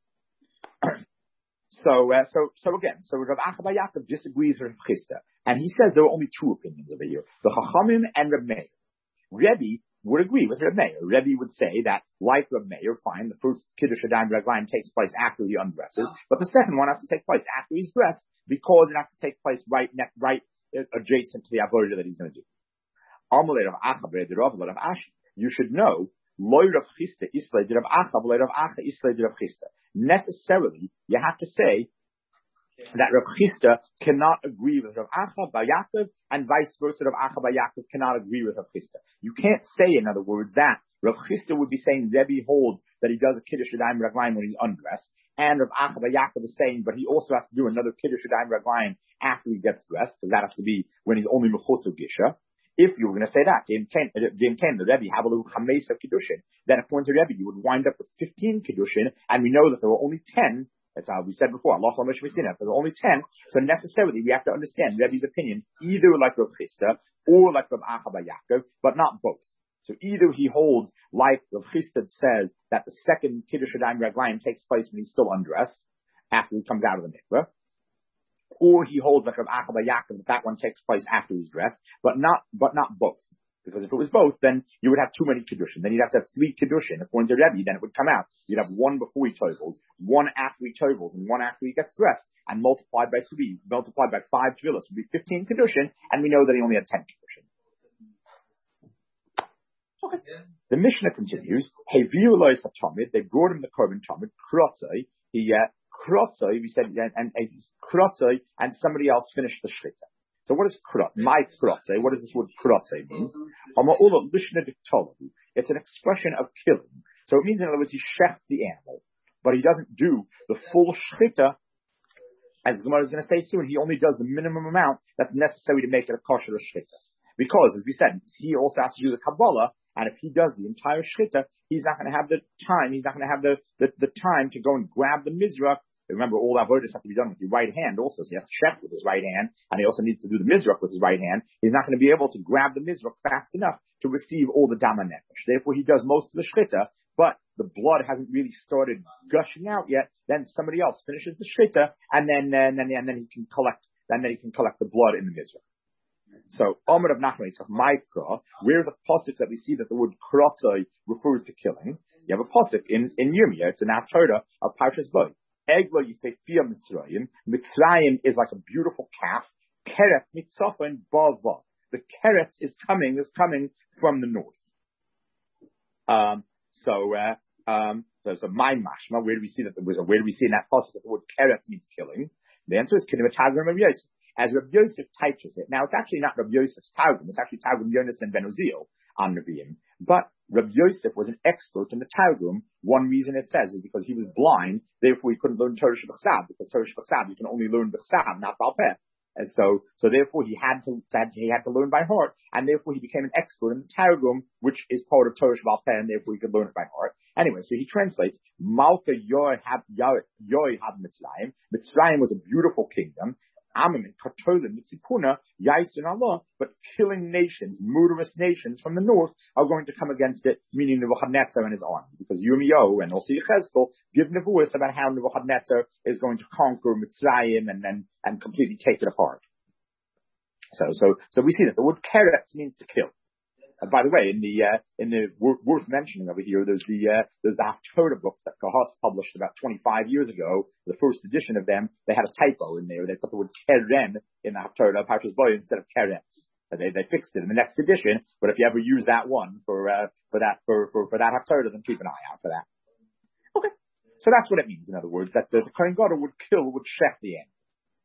So Rav Achaba Yaakov disagrees with Rav Chisda, and he says there are only two opinions over here: the Chachamim and Reb Meir. Rebbe would agree with Reb Meir. Rebbe would say that, like Reb Meir, fine, the first Kiddush Yadayim Raglayim takes place after he undresses, but the second one has to take place after he's dressed, because it has to take place right adjacent to the avodah that he's going to do. Amalei Rav Acha b'Rav Rav Ashi. You should know, Loi Rav Chisda Islay Rav Acha b'Rav Acha Islay Rav Chisda. Necessarily, you have to say that Rav Chisda cannot agree with Rav Acha bar Yaakov, and vice versa, Rav Acha bar Yaakov cannot agree with Rav Chisda. You can't say, in other words, that Rav Chisda would be saying Rebbe holds that he does a Kiddush Yadayim Raglayim when he's undressed, and Rav Acha bar Yaakov is saying, but he also has to do another Kiddush Yadayim Raglayim after he gets dressed, because that has to be when he's only Mechusar Gisha. If you were going to say that, the Rebbe have a little Chameis of Kiddushin, then according to Rebbe, you would wind up with 15 Kiddushin, and we know that there were only 10. That's how we said before. Allah there were only 10. So necessarily, we have to understand Rebbe's opinion, either like Rav Chisda or like Rav Acha bar Yaakov, but not both. So either he holds like Rav Chisda says that the second Kiddush Yadayim Raglayim takes place when he's still undressed, after he comes out of the mikveh, or he holds like Rav Acha bar Yaakov that one takes place after he's dressed, but not both. Because if it was both, then you would have too many Kiddushin. Then you'd have to have 3 Kiddushin. According to Rebbe, then it would come out. You'd have one before he tovels, one after he tovels, and one after he gets dressed, and multiplied by 3, multiplied by 5 Tvilas would be 15 Kiddushin, and we know that he only had 10 Kiddushin. Okay. The Mishnah continues, Hey, they brought him the Korban Tamid, Krotzai, Krotzai, we said, and Krotzai, and somebody else finished the Shrita. So what is krot? My krotzei. What does this word krotzei mean? It's an expression of killing. So it means, in other words, he shechts the animal, but he doesn't do the full shchita. As the Gemara is going to say soon, he only does the minimum amount that's necessary to make it a kosher shchita. Because, as we said, he also has to do the Kabbalah, and if he does the entire shchita, he's not going to have the time. He's not going to have the time to go and grab the mizrach. Remember, all avodas have to be done with your right hand also. So he has to check with his right hand, and he also needs to do the mizrach with his right hand. He's not going to be able to grab the mizrach fast enough to receive all the dama nefesh. Therefore, he does most of the shchita, but the blood hasn't really started gushing out yet. Then somebody else finishes the shchita, and then he can collect. Then he can collect the blood in the mizrach. So, Amar of Nachman Yitzchak, Ma'ikra, where's a pasuk that we see that the word krotzai refers to killing? You have a pasuk in Yirmiyah. It's an haftarah of Parshas Bo. Egla Yifefiyah Mitzrayim. Mitzrayim is like a beautiful calf. Keretz Mitzafon Bava. The Keretz is coming from the north. So there's a my mashma. Where do we see that where do we see in that pasuk that the word Keretz means killing? The answer is Kinemat Targum Rabbi Yosef. As Rabbi Yosef teaches it. Now it's actually not Rabbi Yosef's Targum. It's actually Targum Yonas and Ben Uziel on Nevi'im. But Rabbi Yosef was an expert in the Targum. One reason it says is because he was blind, therefore he couldn't learn Torah Shebachsav, because Torah Shebachsav you can only learn B'chsav, not Baal Peh. And so therefore he had to learn by heart, and therefore he became an expert in the Targum, which is part of Torah Sheba'al Peh, and therefore he could learn it by heart. Anyway, so he translates, Malka Yoy Had Mitzrayim. Mitzrayim was a beautiful kingdom. But killing nations, murderous nations from the north are going to come against it, meaning Nebuchadnezzar and his army. Because Yirmiyahu and also Yechezkel give nevuos about how Nebuchadnezzar is going to conquer Mitzrayim and completely take it apart. So we see that the word keretz means to kill. By the way, in the worth mentioning over here, there's the Haftorah books that Kahas published about 25 years ago. The first edition of them, they had a typo in there. They put the word keren in the Haftorah, Parshas Bo, instead of keretz. They fixed it in the next edition. But if you ever use that one for that Haftorah, then keep an eye out for that. Okay, so that's what it means. In other words, that the Kohen Gadol would shech the animal.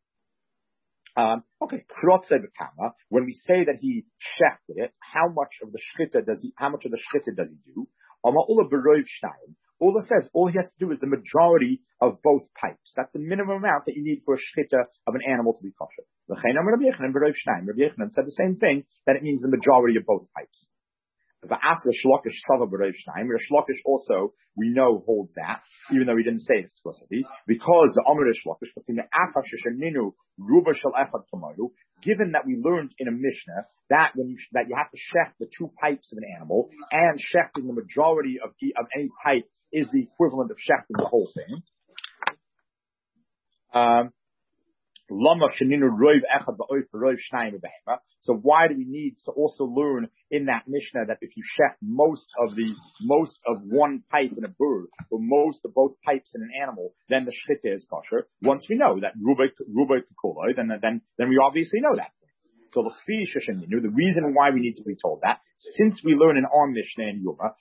Okay, when we say that he shechted it, how much of the shchita does he do? All it says, all he has to do is the majority of both pipes. That's the minimum amount that you need for a shchita of an animal to be kosher. Rabbi Yochanan said the same thing, that it means the majority of both pipes. Rish Lakish also, we know, holds that, even though he didn't say it explicitly, because the Amar Rish Lakish, given that we learned in a Mishnah that that you have to shech the 2 pipes of an animal, and shechting the majority of any pipe is the equivalent of shechting the whole thing. So why do we need to also learn in that Mishnah that if you shech most of one pipe in a bird, or most of both pipes in an animal, then the shchita is kosher? Once we know that rubai koloi, then we obviously know that. So the reason why we need to be told that, since we learn in our Mishnah in Yuma,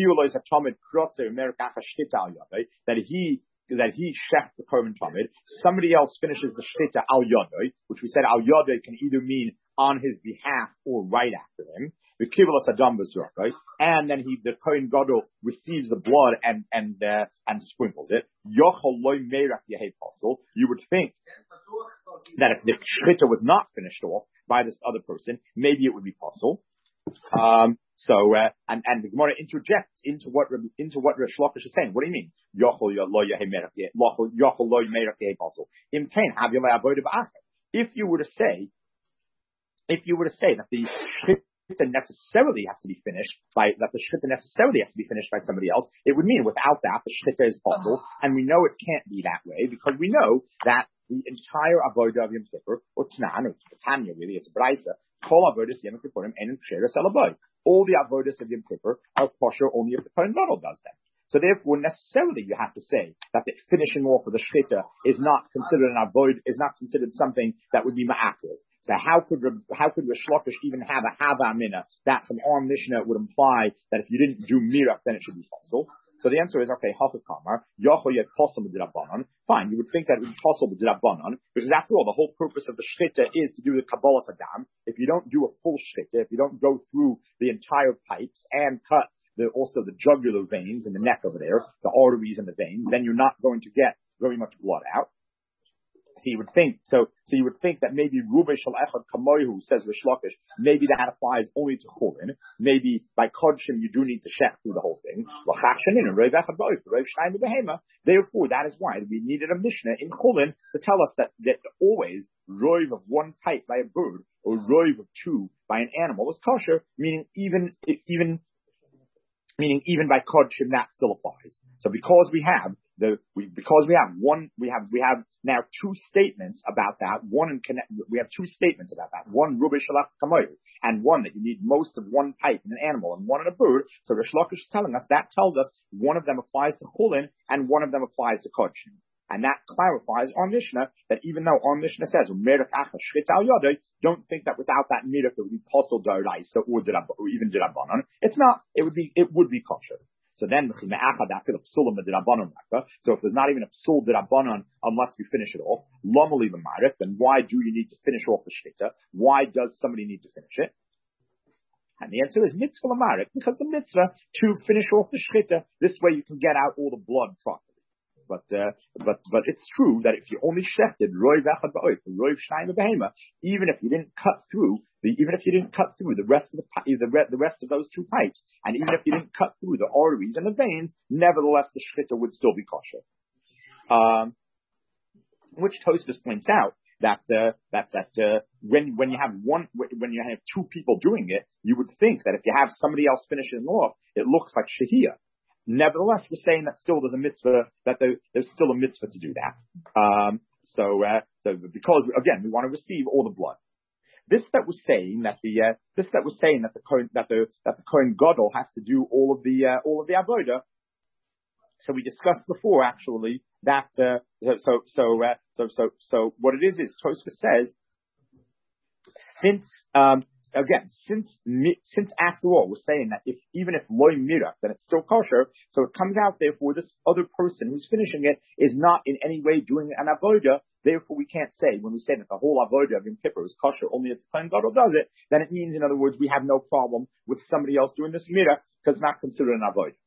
that he shech the korban tamid, somebody else finishes the shtita al yadoi, which we said al yadoi can either mean on his behalf or right after him. The kivulas adam b'zrach, and then the kohen gadol receives the blood and sprinkles it. Yochol loy meirach yehei pasul. You would think that if the shtita was not finished off by this other person, maybe it would be pasul. And the Gemara interjects into what Rish Lakish is saying. What do you mean? If you were to say that the shchita necessarily has to be finished by somebody else, it would mean without that the shchita is possible, and we know it can't be that way because we know that the entire avodah of Yom Kippur, or Tanan, or Tanya really, it's a brayso. All the avodas of Yom Kippur are kosher only if the Kohen Gadol does them. So therefore, necessarily, you have to say that the finishing off of the shchita is not considered an avoid, is not considered something that would be ma'akil. So how could Rish Lakish even have a hava amina that from our Mishnah would imply that if you didn't do mirach, then it should be possible? So the answer is, okay, Hachakamar, Yachoyet Posel B'Dirabbanon. Fine, you would think that it would be possible B'Dirabbanon, because after all, the whole purpose of the shchita is to do the Kabbalas Adam. If you don't do a full shchita, if you don't go through the entire pipes and cut also the jugular veins in the neck over there, the arteries and the veins, then you're not going to get very much blood out. So you would think that maybe Rubei Shal Echad Kamoihu, says Rish Lakish, maybe that applies only to Chulin. Maybe by Kodshim you do need to check through the whole thing. Therefore, that is why we needed a Mishnah in Chulin to tell us that always roiv of one pipe by a bird or roiv of two by an animal is kosher, meaning even by Kodshim that still applies. So because we have now two statements about that. We have two statements about that. One Rubei Shalach Kamoyu, and one that you need most of one pipe in an animal and one in a bird. So Rish Lakish is telling us that tells us one of them applies to Chulin and one of them applies to Kodshim. And that clarifies our Mishnah that even though our Mishnah says don't think that without that mirach it would be possible d'oraisa or even d'rabbanon. It's not. It would be kosher. So then, so if there's not even a psul d'rabbanon unless you finish it off, then why do you need to finish off the shchita? Why does somebody need to finish it? And the answer is mitzvah l'marik, because the mitzvah to finish off the shchita. This way you can get out all the blood properly. But it's true that if you only shechted roiv echad ba'oif, roiv shnayim behema, even if you didn't cut through the rest of the rest of those two pipes, and even if you didn't cut through the arteries and the veins, nevertheless the shchita would still be kosher. Which Tosfos points out that when you have two people doing it, you would think that if you have somebody else finishing off, it looks like shehiyah. Nevertheless, we're saying that still there's a mitzvah, that there's still a mitzvah to do that. So because again, we want to receive all the blood. This that was saying that the Kohen Gadol has to do all of the avodah. So we discussed before actually that so what it is Tosfos says, since after all we're saying that even if loy mirach, then it's still kosher. So it comes out therefore this other person who's finishing it is not in any way doing an avodah. Therefore we can't say, when we say that the whole avodah of Yom Kippur is kosher only if the Kohen Gadol does it, then it means in other words we have no problem with somebody else doing this mirach because it's not considered an avodah.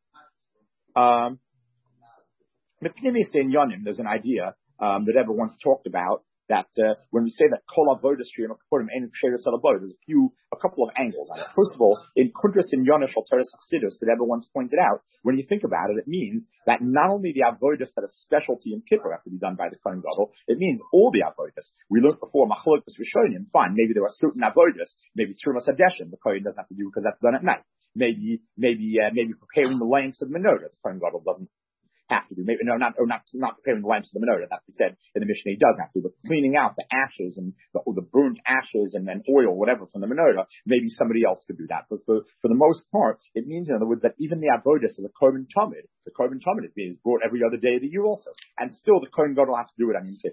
In Yonim, there's an idea that Rebbe once talked about that when we say that kol avodas sheyom kippurim ein ksheres al avodah, there's a couple of angles on it. First of all, in Kuntras in Yonish al Teres Chassidus that Rebbe once pointed out, when you think about it, it means that not only the avodas that are specialty in Kippur have to be done by the Kohen Gadol, it means all the avodas. We learned before Machlokes Rishonim. Fine, maybe there are certain avodas, maybe Trumas Hadeshin, the Kohen doesn't have to do because that's done at night. Maybe preparing the lamps of the menorah, the Kohen Gadol doesn't have to do. Maybe not preparing the lamps of the menorah. That we said in the Mishnah he does have to, but cleaning out the ashes and the burnt ashes and then oil, whatever from the menorah, maybe somebody else could do that. But for the most part, it means in other words that even the avodas of the korban tamid is being brought every other day of the year also, and still the Kohen Gadol has to do it on Yom Kippur.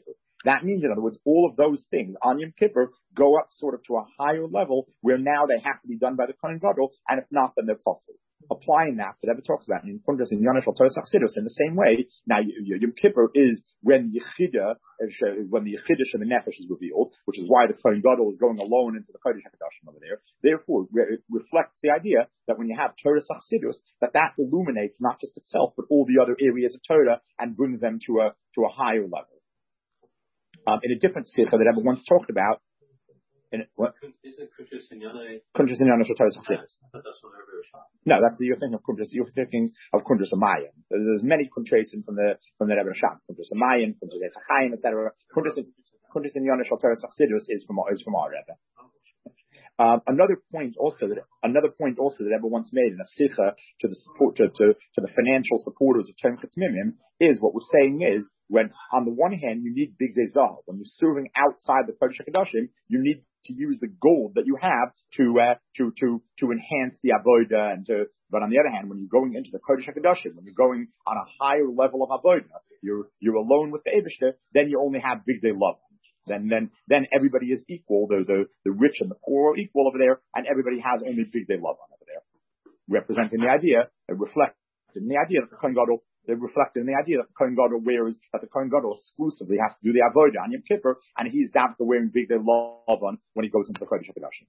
That means, in other words, all of those things on Yom Kippur go up sort of to a higher level where now they have to be done by the Kohen Gadol, and if not, then they're possible. Applying that, the Rebbe talks about in Kundras and Yonesh al Torah Chassidus in the same way. Now, Yom Kippur is when the Yechidah and the Nefesh is revealed, which is why the Kohen Gadol is going alone into the Kodesh HaKadoshim over there. Therefore, it reflects the idea that when you have Torah Chassidus, that illuminates not just itself, but all the other areas of Torah and brings them to a higher level. In a different sikha that Rebbe once talked about, isn't Kuntres Inyana Shel Torah Chassidus? No, you're thinking of Kuntres. You're thinking of Kuntres Amayim. There's many Kuntres from the Rebbe Rashab. Kuntres Amayim, Kuntres Etzachayim, etc. Kuntres Inyana Shel Torah Chassidus is from our Rebbe. Another point also that Rebbe once made in a sikha to the financial supporters of Tom Chatzmimim is what we're saying is, when on the one hand you need big day zahav, when you're serving outside the Kodesh HaKadoshim, you need to use the gold that you have to enhance the avodah but on the other hand, when you're going into the Kodesh HaKadoshim, when you're going on a higher level of avodah, you're alone with the Eibishter, then you only have big day love. Then everybody is equal. The rich and the poor are equal over there, and everybody has only big day love over there, representing the idea, reflecting the idea that the Kohen Gadol. They're reflected in the idea that the Kohen Gadol that the Kohen Gadol exclusively has to do the avodah on Yom Kippur, and he's down for wearing big day lavan when he goes into the Kodesh HaKadoshim.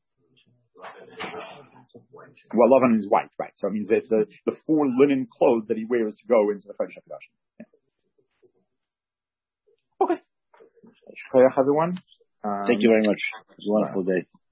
Well, lavan is white, right? So it means it's the 4 linen clothes that he wears to go into the Kodesh HaKadoshim. Yeah. Okay. Everyone. Thank you very much. It was a wonderful day.